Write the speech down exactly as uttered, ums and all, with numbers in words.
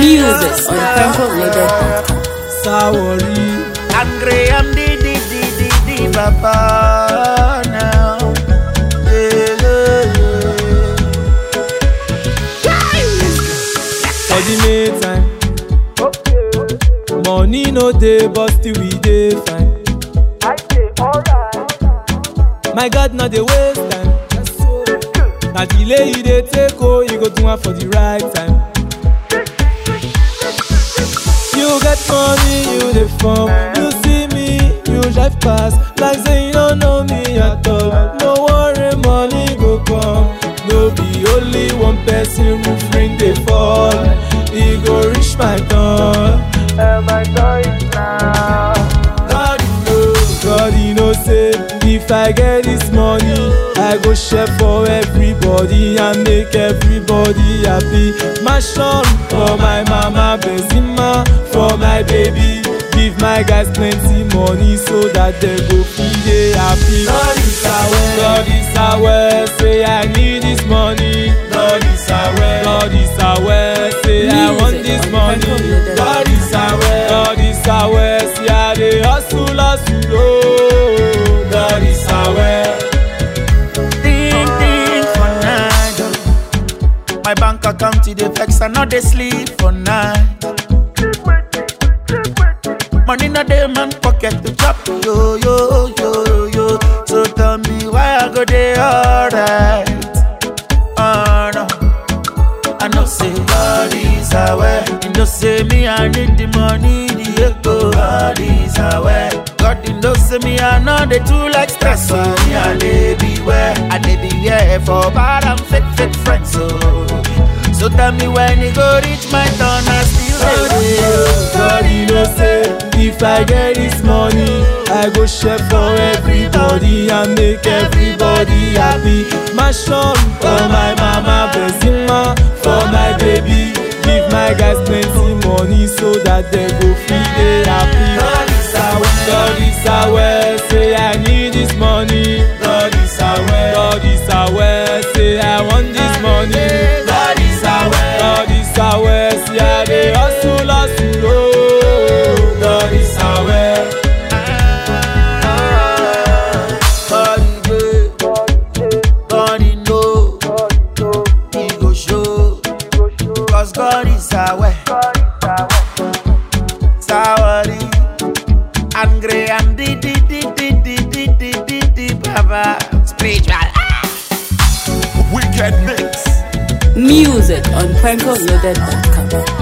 Music on Franco Loaded dot com. Sawori. Angry, I'm the, the, the, the, the papa now. Yeah, yeah, yeah. For the Maytime, money no dey, but still we dey fine. I say alright. My God, not dey waste time. Na delay you dey take, oh, you go do one for the right time. You get money, you dey form. You see me, you drive past, like say you don't know me at all. No worry, money go come. No be only one person roof ring dey fall. E go reach my door. And my door is now. God know, God you know say, if I get this money, I go share for everybody and make everybody happy. My son for my mama, Benzema for my baby. Give my guys plenty money so that they go feel they happy. God is aware, God is aware, say I need this money. God is aware, God is aware, say I want this money. God is aware, God is aware, say I dey hustle, hustle, oh. God is aware. Think, think for night. My bank account is the vex, I know they sleep for night. Money in a day man pocket to chop, yo, yo, yo, yo. So tell me why I go there alright. Oh no, I know say God is aware. You know say me I need the money, the echo. God is aware. God you know say me I know they too like stress. So me I dey beware, I dey beware for bad and fake fake friends. So, so tell me when it go reach my turn, I still dey. God you know say, if I get this money, I go share for everybody and make everybody happy. My son for my mama, Benzema for my baby. Give my guys plenty money so that they go feel they happy. God is aware, God is aware, say I need this money. God is aware, God is aware, say I want this money. God is aware, God is aware, say I dey hustle, hustle, oh. God is aware. God he know, he go show, cause God is aware. Sorry, angry and di di di di di di di di di baba spiritual. Wicked mix. Music on Franco Loaded dot com.